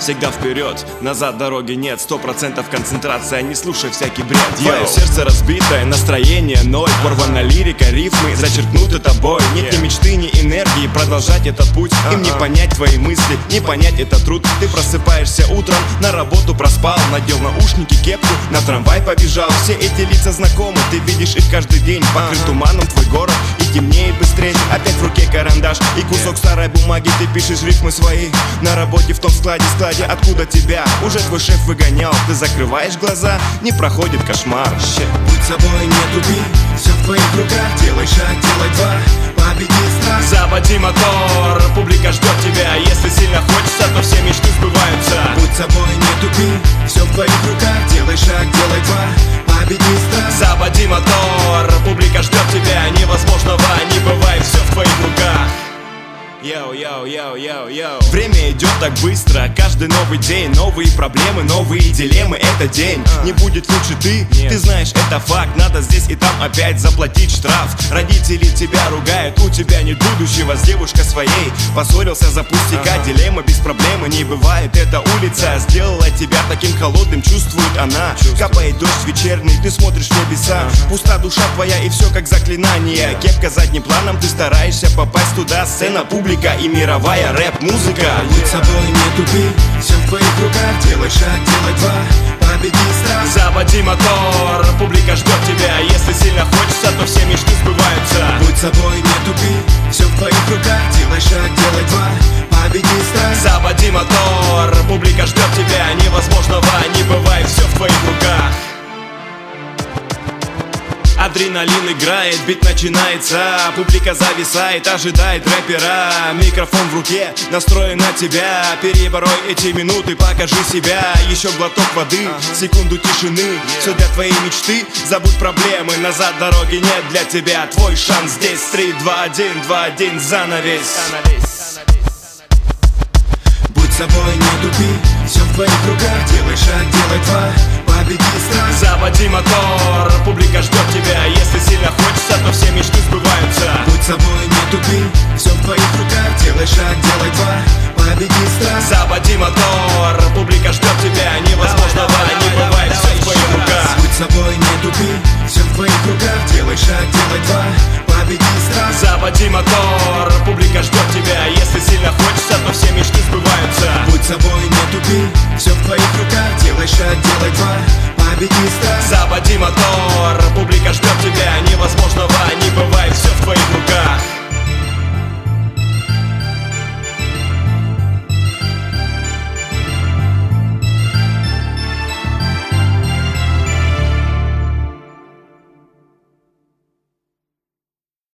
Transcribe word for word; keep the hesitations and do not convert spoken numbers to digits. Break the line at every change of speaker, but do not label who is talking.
всегда вперед, назад дороги нет. Сто процентов концентрация, не слушай всякий бред. Твое сердце разбитое, настроение ноль. Порвана лирика, рифмы зачеркнуты тобой. Нет ни мечты, ни энергии продолжать этот путь. Им не понять твои мысли, не понять это труд. Ты просыпаешься утром, на работу проспал, надел наушники, кепку, на трамвай побежал. Все эти лица знакомы, ты видишь их каждый день. Покрыт туманом твой город и темнеет быстрее. Опять в руке карандаш и кусок старой бумаги. Ты пишешь рифмы свои на работе в том складе, складе, откуда тебя уже твой шеф выгонял. Ты закрываешь глаза, не проходит кошмар.
Будь собой, не тупи, все в твоих руках. Делай шаг, делай два, победи страх.
Заводи мотор, публика ждет тебя. Если сильно хочется, то все мечты сбываются.
Будь собой, не тупи, все в твоих руках. Делай шаг, делай два, победи страх.
Заводи мотор, публика ждет тебя. Невозможного не бывает, все в твоих руках. Йоу, йоу, йоу, йоу, йоу. Время идет так быстро, каждый новый день. Новые проблемы, новые дилеммы, это день. Не будет лучше ты, Нет. Ты знаешь, это факт. Надо здесь и там опять заплатить штраф. Родители тебя ругают, у тебя нет будущего. С девушкой своей поссорился за пустяка. ага. Дилемма без проблемы не бывает. Эта улица сделала тебя таким холодным. Чувствует она, Чувствую. Капает дождь вечерний, ты смотришь в небеса. ага. Пуста душа твоя и все как заклинание. yeah. Кепка задним планом, ты стараешься попасть туда. Сцена, публика и мировая рэп-музыка.
Будь собой, не тупи, все в твоих руках. Делай шаг, делай два, победи страх.
Заводи мотор, публика ждет тебя. Если сильно хочется, то все мечты сбываются.
Будь собой, не тупи, все в твоих руках. Делай шаг, делай два, победи страх.
Заводи мотор, публика ждет тебя. Невозможного не бывает, все в твоих руках. Адреналин играет, бит начинается. Публика зависает, ожидает рэпера. Микрофон в руке, настроен на тебя. Переборой эти минуты, покажи себя. Еще глоток воды, ага. секунду тишины. yeah. Все для твоей мечты, забудь проблемы. Назад дороги нет для тебя. Твой шанс здесь. Три, два, один, два, один, занавес.
Будь собой, не тупи, все в твоих руках. Делай шаг, делай два, победи страх.
Заводи мотор, публика ждет тебя. Если сильно хочется, то все мечты сбываются.
Будь собой, не тупи, все в твоих руках. Делай шаг, делай два, победи страх.
Заводи мотор, публика ждет тебя. Невозможного не бывает, все в твоих руках.
Будь собой, не тупи, все в твоих руках. Делай шаг, делай два, победи страх.
Заводи мотор.